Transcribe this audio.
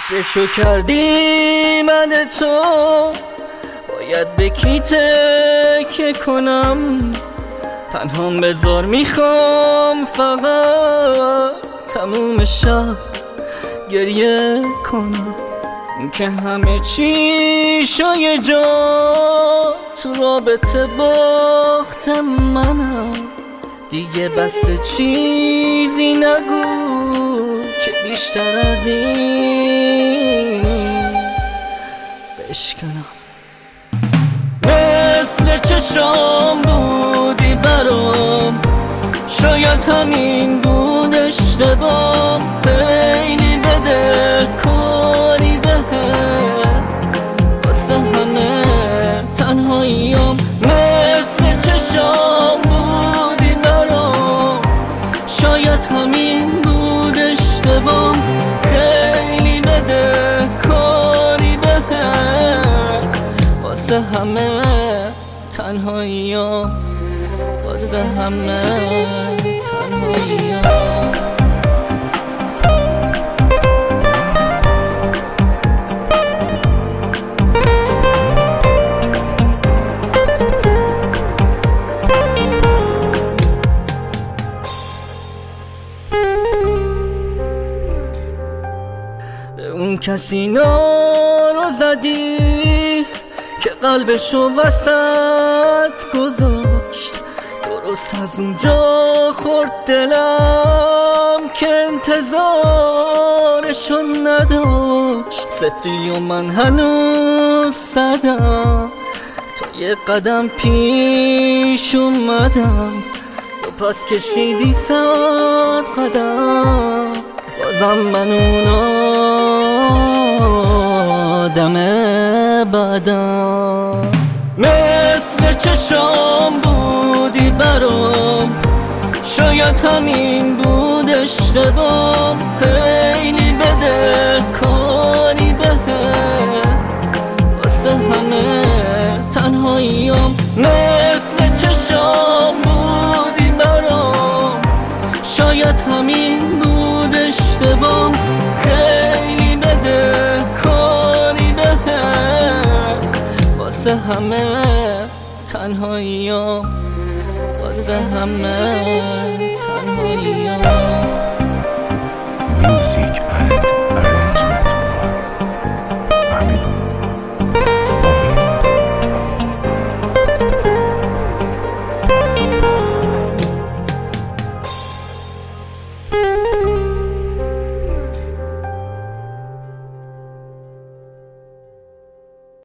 فکرشو کردی من تو باید به کی تکیه کنم، تنهام بذار میخوام فقط تموم شب گریه کنم که همه چیشو یه جا تو رابطه باختم منم. دیگه بس چیزی نگو که بیشتر از این بشکنم. مثل چشام بودی برام، شاید همین بود اشتباه، خیلی بده کاری بهم واسه همه تنهاییام. مثل چشام بودی برام، شاید همین بود اشتباه، خیلی بده کاری بهم واسه همه تنهاییام، واسه همه تنهاییام. به اون کسی نارو زدی که قلبشو وسط گذاشت، درست از اونجا خورد دلم که انتظارشو نداشت. صفری و من هنوز صدم، تو یه قدم پیش اومدم، تو پس کشیدی 100 قدم، بازم من اون آدم بدم. مثل چشام بودی برام، شاید همین بود اشتباه، خیلی بده کاری بهم واسه همه تنهاییام. مثل چشام بودی برام، شاید همین بود اشتباه، خیلی بده کاری بهم واسه همه تنهاییام، واسه همه تنهاییام. Music and